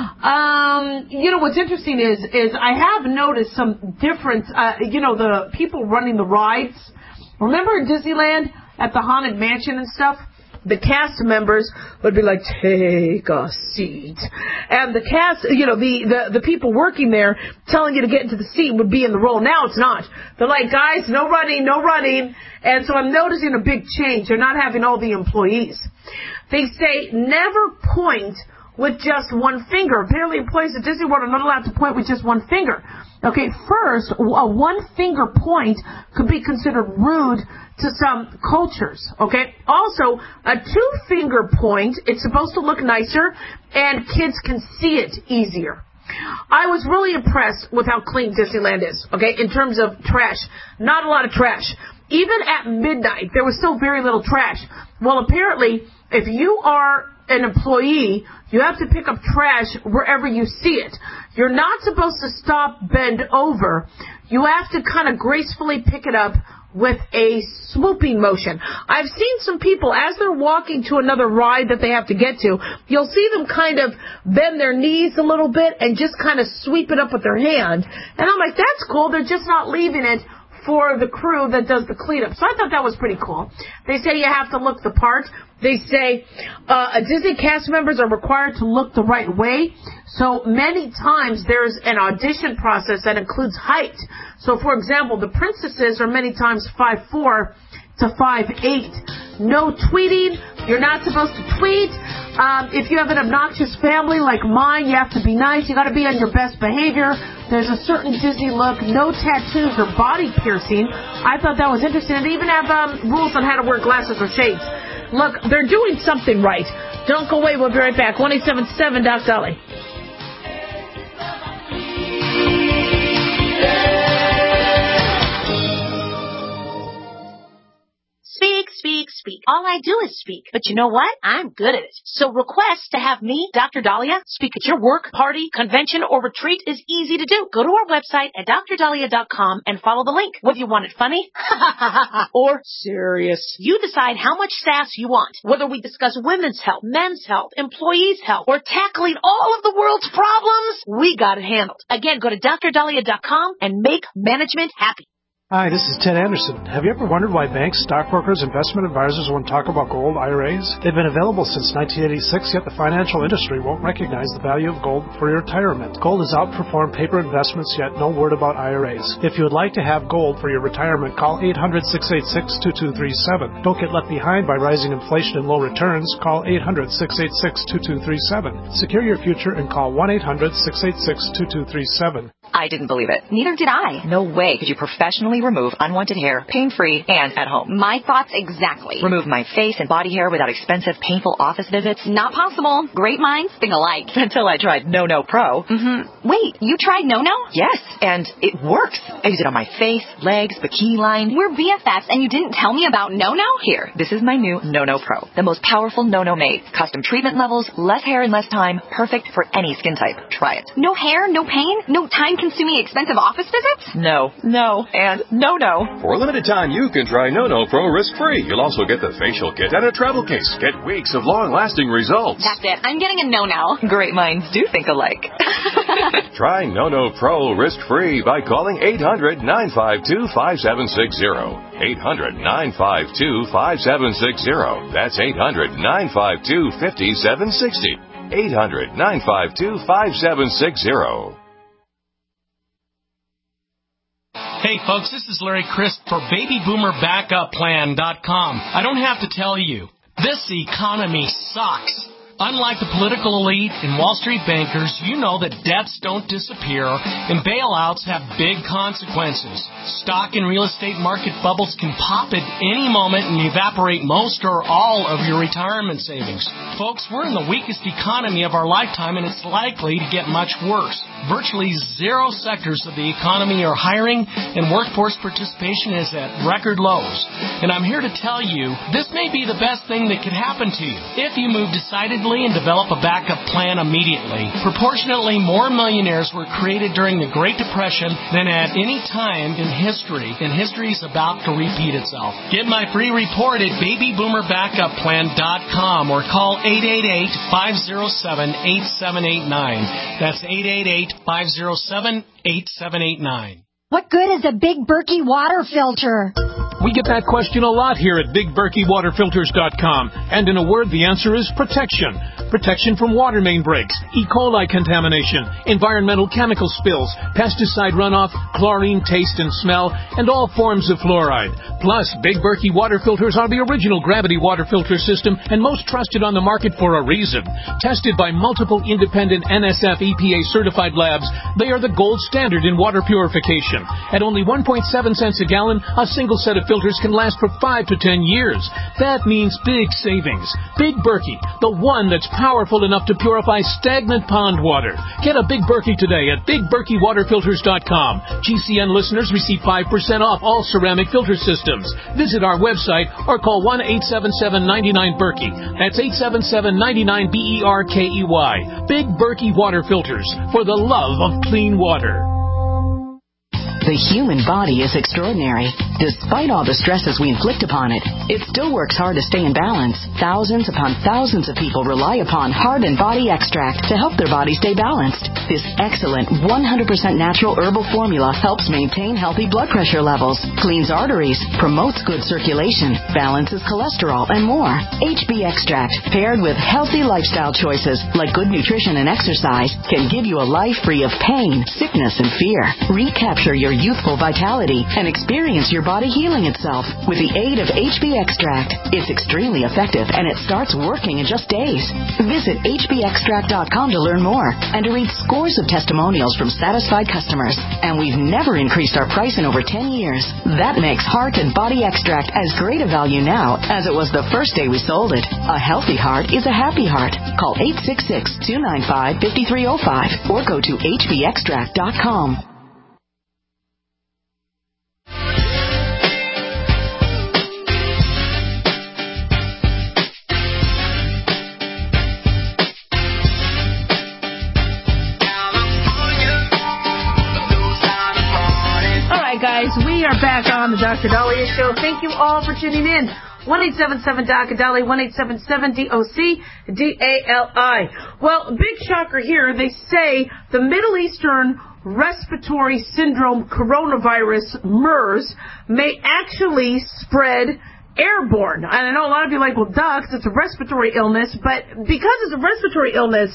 You know, what's interesting is I have noticed some difference, you know, the people running the rides. Remember in Disneyland at the Haunted Mansion and stuff? The cast members would be like, take a seat. And the cast, you know, the people working there telling you to get into the seat would be in the role. Now it's not. They're like, guys, no running, no running. And so I'm noticing a big change. They're not having all the employees. They say never point with just one finger. Apparently employees at Disney World are not allowed to point with just one finger. Okay, first, a one-finger point could be considered rude to some cultures, okay? Also, a two-finger point, it's supposed to look nicer, and kids can see it easier. I was really impressed with how clean Disneyland is, okay, in terms of trash. Not a lot of trash. Even at midnight, there was still very little trash. Well, apparently, if you are an employee, you have to pick up trash wherever you see it. You're not supposed to stop, bend over. You have to kind of gracefully pick it up with a swooping motion. I've seen some people, as they're walking to another ride that they have to get to, you'll see them kind of bend their knees a little bit and just kind of sweep it up with their hand. And I'm like, that's cool. They're just not leaving it for the crew that does the cleanup. So I thought that was pretty cool. They say you have to look the part. They say Disney cast members are required to look the right way. So many times there's an audition process that includes height. So, for example, the princesses are many times 5'4" to 5'8". No tweeting. You're not supposed to tweet. If you have an obnoxious family like mine, you have to be nice. You got to be on your best behavior. There's a certain Disney look. No tattoos or body piercing. I thought that was interesting. And they even have rules on how to wear glasses or shades. Look, they're doing something right. Don't go away. We'll be right back. 1-877 Doc Dolly. Speak, speak, speak. All I do is speak. But you know what? I'm good at it. So request to have me, Dr. Dahlia, speak at your work, party, convention, or retreat is easy to do. Go to our website at drdahlia.com and follow the link. Whether you want it funny or serious, you decide how much sass you want. Whether we discuss women's health, men's health, employees' health, or tackling all of the world's problems, we got it handled. Again, go to drdahlia.com and make management happy. Hi, this is Ted Anderson. Have you ever wondered why banks, stockbrokers, investment advisors won't talk about gold IRAs? They've been available since 1986, yet the financial industry won't recognize the value of gold for your retirement. Gold has outperformed paper investments, yet no word about IRAs. If you would like to have gold for your retirement, call 800-686-2237. Don't get left behind by rising inflation and low returns. Call 800-686-2237. Secure your future and call 1-800-686-2237. I didn't believe it. Neither did I. No way could you professionally remove unwanted hair, pain-free, and at home. My thoughts exactly. Remove my face and body hair without expensive, painful office visits? Not possible. Great minds think alike. Until I tried No Pro. Wait, you tried No? Yes, and it works. I use it on my face, legs, bikini line. We're BFFs, and you didn't tell me about No? Here, this is my new No Pro. The most powerful No made. Custom treatment levels, less hair in less time. Perfect for any skin type. Try it. No hair, no pain, no time-consuming expensive office visits? No, and no. For a limited time, you can try No Pro risk-free. You'll also get the facial kit and a travel case. Get weeks of long-lasting results. That's it. I'm getting a No. Great minds do think alike. Try No Pro risk-free by calling 800-952-5760. 800-952-5760. That's 800-952-5760. 800-952-5760. Hey folks, this is Larry Crisp for BabyBoomerBackupPlan.com. I don't have to tell you, this economy sucks. Unlike the political elite and Wall Street bankers, you know that debts don't disappear and bailouts have big consequences. Stock and real estate market bubbles can pop at any moment and evaporate most or all of your retirement savings. Folks, we're in the weakest economy of our lifetime and it's likely to get much worse. Virtually zero sectors of the economy are hiring and workforce participation is at record lows. And I'm here to tell you, this may be the best thing that could happen to you if you move decidedly and develop a backup plan immediately. Proportionately more millionaires were created during the Great Depression than at any time in history, and history is about to repeat itself. Get my free report at BabyBoomerBackupPlan.com or call 888-507-8789. That's 888-507-8789. What good is a Big Berkey water filter? We get that question a lot here at BigBerkeyWaterFilters.com. And in a word, the answer is protection. Protection from water main breaks, E. coli contamination, environmental chemical spills, pesticide runoff, chlorine taste and smell, and all forms of fluoride. Plus, Big Berkey water filters are the original gravity water filter system and most trusted on the market for a reason. Tested by multiple independent NSF EPA certified labs, they are the gold standard in water purification. At only 1.7 cents a gallon, a single set of filters can last for 5 to 10 years. That means big savings. Big Berkey, the one that's powerful enough to purify stagnant pond water. Get a Big Berkey today at BigBerkeyWaterFilters.com. GCN listeners receive 5% off all ceramic filter systems. Visit our website or call 1-877-99-BERKEY. That's 877-99-BERKEY. Big Berkey Water Filters, for the love of clean water. The human body is extraordinary. Despite all the stresses we inflict upon it, it still works hard to stay in balance. Thousands upon thousands of people rely upon Heart and Body Extract to help their body stay balanced. This excellent 100% natural herbal formula helps maintain healthy blood pressure levels, cleans arteries, promotes good circulation, balances cholesterol, and more. HB Extract, paired with healthy lifestyle choices like good nutrition and exercise, can give you a life free of pain, sickness, and fear. Recapture your youthful vitality and experience your body healing itself with the aid of HB Extract. It's extremely effective and it starts working in just days. Visit hbextract.com to learn more and to read scores of testimonials from satisfied customers. And we've never increased our price in over 10 years. That makes Heart and Body Extract as great a value now as it was the first day we sold it. A healthy heart is a happy heart. Call 866-295-5305 or go to hbextract.com. Guys, we are back on the Dr. Dahlia Show. Thank you all for tuning in. 1-877-DOC-DALI, 1-877-DOC-DALI. Well, big shocker here. They say the Middle Eastern respiratory syndrome coronavirus, MERS, may actually spread airborne. And I know a lot of you are like, well, duh, 'cause it's a respiratory illness, but because it's a respiratory illness,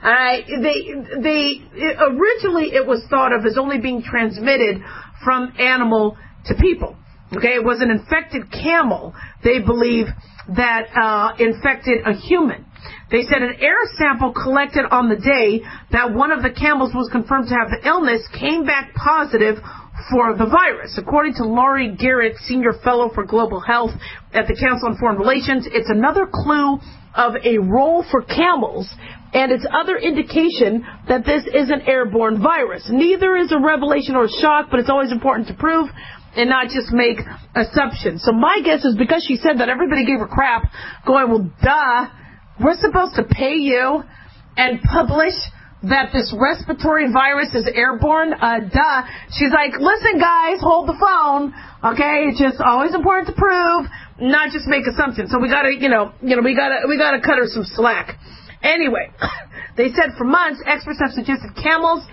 originally it was thought of as only being transmitted from animal to people. Okay, it was an infected camel, they believe, that infected a human. They said an air sample collected on the day that one of the camels was confirmed to have the illness came back positive for the virus. According to Laurie Garrett, Senior Fellow for Global Health at the Council on Foreign Relations, it's another clue of a role for camels, and it's other indication that this is an airborne virus. Neither is a revelation or a shock, but it's always important to prove and not just make assumptions. So my guess is because she said that, everybody gave her crap, going, well, duh, we're supposed to pay you and publish that this respiratory virus is airborne? Duh. She's like, listen, guys, hold the phone. Okay, it's just always important to prove, not just make assumptions. So we gotta, we gotta cut her some slack. Anyway, they said for months, experts have suggested camels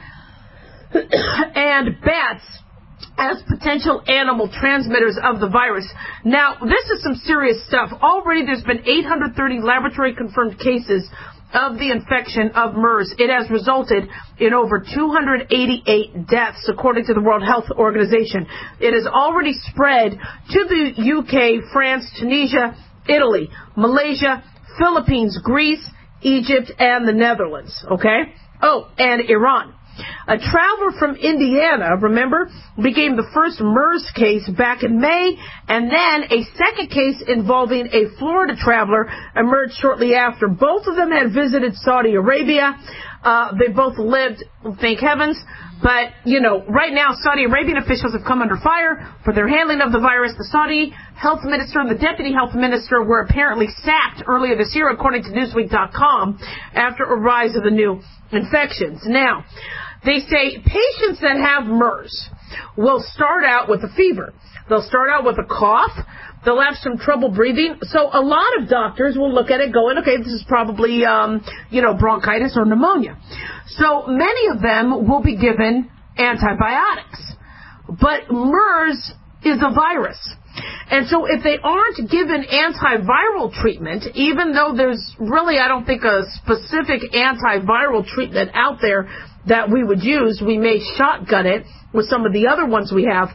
and bats as potential animal transmitters of the virus. Now, this is some serious stuff. Already there's been 830 laboratory-confirmed cases of the infection of MERS. It has resulted in over 288 deaths, according to the World Health Organization. It has already spread to the UK, France, Tunisia, Italy, Malaysia, Philippines, Greece, Egypt, and the Netherlands. Okay? Oh, and Iran. A traveler from Indiana, remember, became the first MERS case back in May, and then a second case involving a Florida traveler emerged shortly after. Both of them had visited Saudi Arabia. They both lived, thank heavens. But, right now, Saudi Arabian officials have come under fire for their handling of the virus. The Saudi health minister and the deputy health minister were apparently sacked earlier this year, according to Newsweek.com, after a rise of the new infections. Now, they say patients that have MERS will start out with a fever. They'll start out with a cough. They'll have some trouble breathing. So a lot of doctors will look at it going, okay, this is probably, bronchitis or pneumonia. So many of them will be given antibiotics. But MERS is a virus. And so if they aren't given antiviral treatment, even though there's really, I don't think, a specific antiviral treatment out there that we would use, we may shotgun it with some of the other ones we have,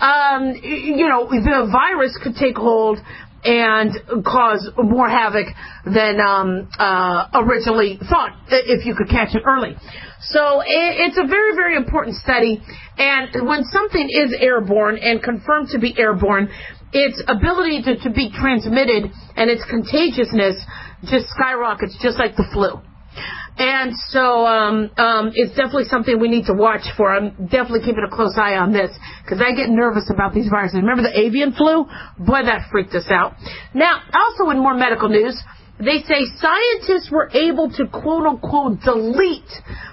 the virus could take hold and cause more havoc than originally thought, if you could catch it early. So it's a very, very important study. And when something is airborne and confirmed to be airborne, its ability to be transmitted and its contagiousness just skyrockets, just like the flu. And so it's definitely something we need to watch for. I'm definitely keeping a close eye on this because I get nervous about these viruses. Remember the avian flu? Boy, that freaked us out. Now, also in more medical news, they say scientists were able to, quote-unquote, delete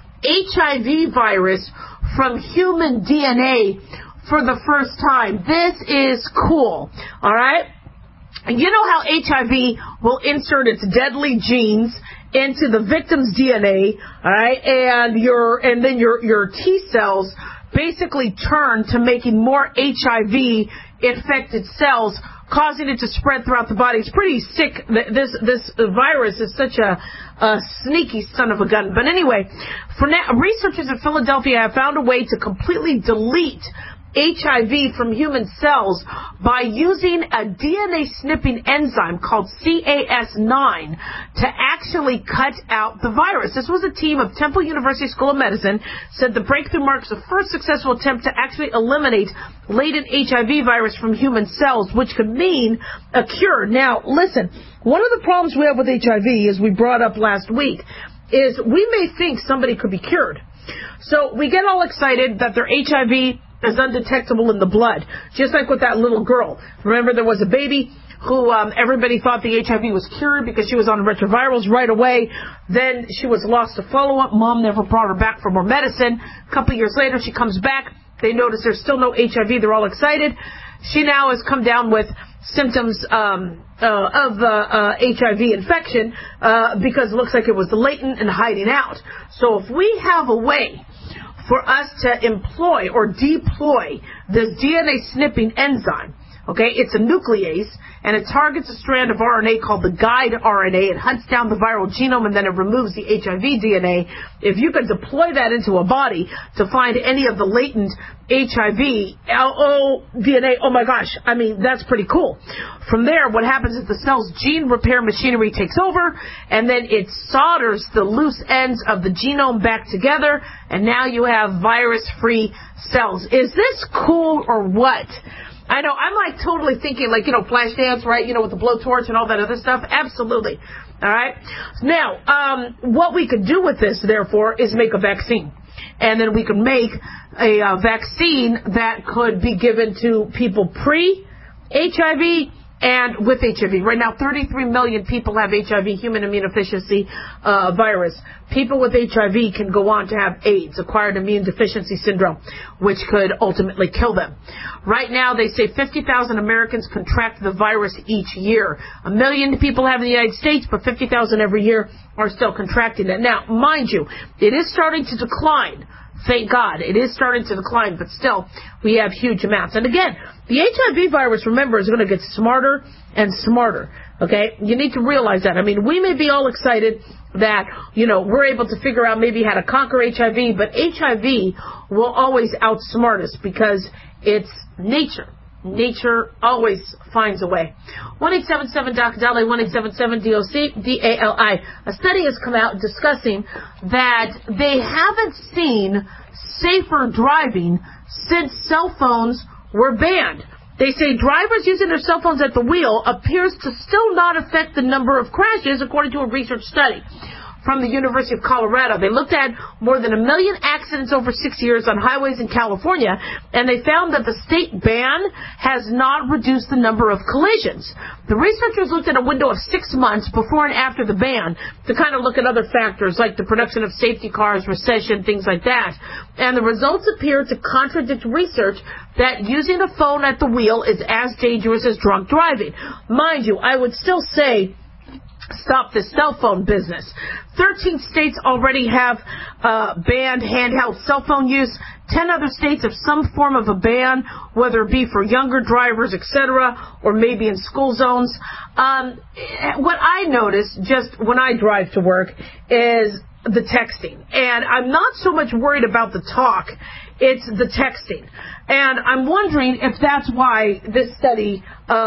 HIV virus from human DNA for the first time. This is cool, all right? You know how HIV will insert its deadly genes into the victim's DNA, all right, and then your T cells basically turn to making more HIV infected cells, causing it to spread throughout the body. It's pretty sick. This virus is such a sneaky son of a gun. But anyway, for now, researchers in Philadelphia have found a way to completely delete HIV from human cells by using a DNA snipping enzyme called CAS9 to actually cut out the virus. This was a team of Temple University School of Medicine said the breakthrough marks the first successful attempt to actually eliminate latent HIV virus from human cells, which could mean a cure. Now, listen, one of the problems we have with HIV, as we brought up last week, is we may think somebody could be cured. So we get all excited that their HIV is undetectable in the blood, just like with that little girl. Remember, there was a baby who everybody thought the HIV was cured because she was on retrovirals right away. Then she was lost to follow-up. Mom never brought her back for more medicine. A couple years later, she comes back. They notice there's still no HIV. They're all excited. She now has come down with symptoms of HIV infection because it looks like it was latent and hiding out. So if we have a way for us to employ or deploy this DNA snipping enzyme. Okay, it's a nuclease, and it targets a strand of RNA called the guide RNA. It hunts down the viral genome, and then it removes the HIV DNA. If you could deploy that into a body to find any of the latent HIV, DNA, oh my gosh, I mean, that's pretty cool. From there, what happens is the cell's gene repair machinery takes over, and then it solders the loose ends of the genome back together, and now you have virus-free cells. Is this cool or what? I know, I'm like totally thinking like, Flashdance, right? With the blowtorch and all that other stuff. Absolutely. All right. Now, what we could do with this, therefore, is make a vaccine. And then we could make a vaccine that could be given to people pre-HIV and with HIV. Right now, 33 million people have HIV, human immunodeficiency virus. People with HIV can go on to have AIDS, acquired immune deficiency syndrome, which could ultimately kill them. Right now, they say 50,000 Americans contract the virus each year. 1 million people have in the United States, but 50,000 every year are still contracting it. Now, mind you, it is starting to decline. Thank God. It is starting to decline, but still, we have huge amounts. And again, the HIV virus, remember, is going to get smarter and smarter. Okay? You need to realize that. I mean, we may be all excited that, we're able to figure out maybe how to conquer HIV, but HIV will always outsmart us because it's nature. Nature always finds a way. 1-877-DOC-DALI, 1-877-DOC-DALI. A study has come out discussing that they haven't seen safer driving since cell phones were banned. They say drivers using their cell phones at the wheel appears to still not affect the number of crashes, according to a research study from the University of Colorado. They looked at more than 1 million accidents over 6 years on highways in California, and they found that the state ban has not reduced the number of collisions. The researchers looked at a window of 6 months before and after the ban to kind of look at other factors like the production of safety cars, recession, things like that. And the results appear to contradict research that using a phone at the wheel is as dangerous as drunk driving. Mind you, I would still say stop this cell phone business. 13 states already have banned handheld cell phone use. 10 other states have some form of a ban, whether it be for younger drivers, etc., or maybe in school zones. What I notice just when I drive to work is the texting. And I'm not so much worried about the talk. It's the texting. And I'm wondering if that's why this study,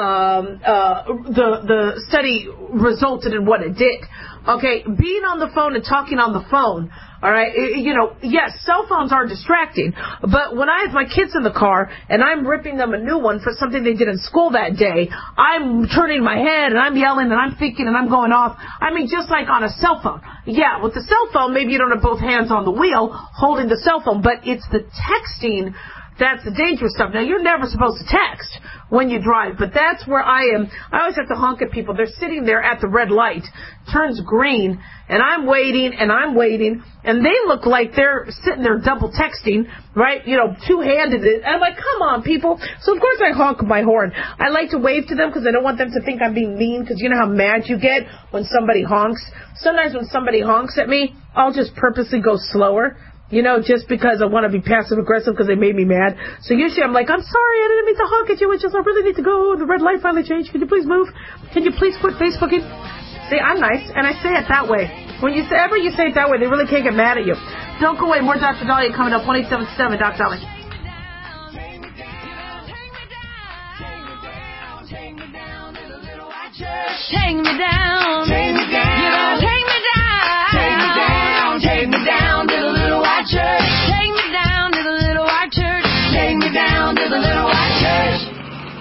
the study resulted in what it did. Okay, being on the phone and talking on the phone, all right, yes, cell phones are distracting, but when I have my kids in the car and I'm ripping them a new one for something they did in school that day, I'm turning my head and I'm yelling and I'm thinking and I'm going off. I mean, just like on a cell phone. Yeah, with the cell phone, maybe you don't have both hands on the wheel holding the cell phone, but it's the texting that's the dangerous stuff. Now, you're never supposed to text when you drive, but that's where I am. I always have to honk at people. They're sitting there at the red light, turns green, and I'm waiting, and they look like they're sitting there double texting, right? Two-handed. And I'm like, come on, people. So, of course, I honk my horn. I like to wave to them because I don't want them to think I'm being mean, because you know how mad you get when somebody honks? Sometimes when somebody honks at me, I'll just purposely go slower. Just because I want to be passive-aggressive because they made me mad. So usually I'm like, I'm sorry, I didn't mean to honk at you. It's just I really need to go. The red light finally changed. Can you please move? Can you please quit Facebooking? See, I'm nice, and I say it that way. When you say it that way, they really can't get mad at you. Don't go away. More Dr. Dahlia coming up. 1-877-DOC-DALI. Take me down. Take me down. Take me down. Take me down. Take me down to the little white church. Take me down to the little white church. Take me down to the little white church.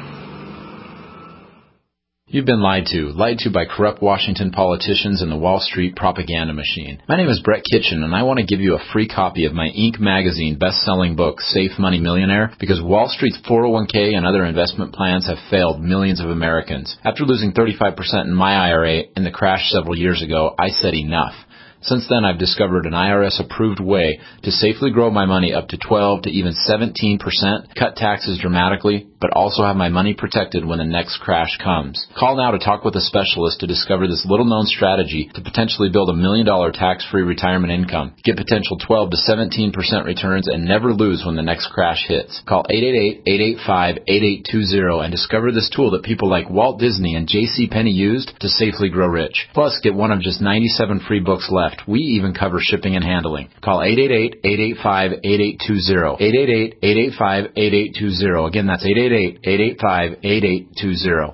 You've been lied to by corrupt Washington politicians and the Wall Street propaganda machine. My name is Brett Kitchen, and I want to give you a free copy of my Inc. magazine best-selling book, Safe Money Millionaire, because Wall Street's 401k and other investment plans have failed millions of Americans. After losing 35% in my IRA in the crash several years ago, I said enough. Since then, I've discovered an IRS-approved way to safely grow my money up to 12 to even 17%, cut taxes dramatically, but also have my money protected when the next crash comes. Call now to talk with a specialist to discover this little-known strategy to potentially build $1 million tax-free retirement income. Get potential 12 to 17% returns and never lose when the next crash hits. Call 888-885-8820 and discover this tool that people like Walt Disney and J.C. Penney used to safely grow rich. Plus, get one of just 97 free books left. We even cover shipping and handling. Call 888-885-8820. 888-885-8820. Again, that's 888-885-8820.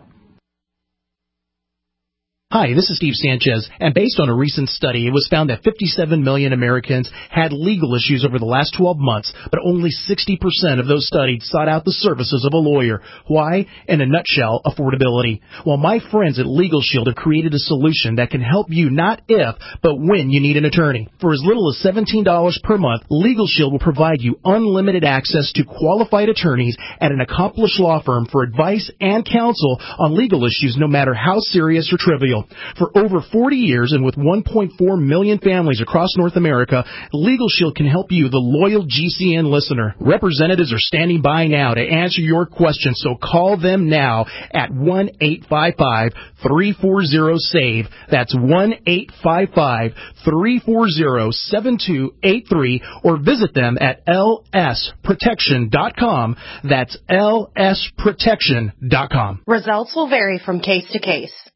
Hi, this is Steve Sanchez, and based on a recent study, it was found that 57 million Americans had legal issues over the last 12 months, but only 60% of those studied sought out the services of a lawyer. Why? In a nutshell, affordability. Well, my friends at Legal Shield have created a solution that can help you not if, but when you need an attorney. For as little as $17 per month, Legal Shield will provide you unlimited access to qualified attorneys at an accomplished law firm for advice and counsel on legal issues, no matter how serious or trivial. For over 40 years and with 1.4 million families across North America, Legal Shield can help you, the loyal GCN listener. Representatives are standing by now to answer your questions, so call them now at 1-855-340-SAVE. That's 1-855-340-7283, or visit them at lsprotection.com. That's lsprotection.com. Results will vary from case to case.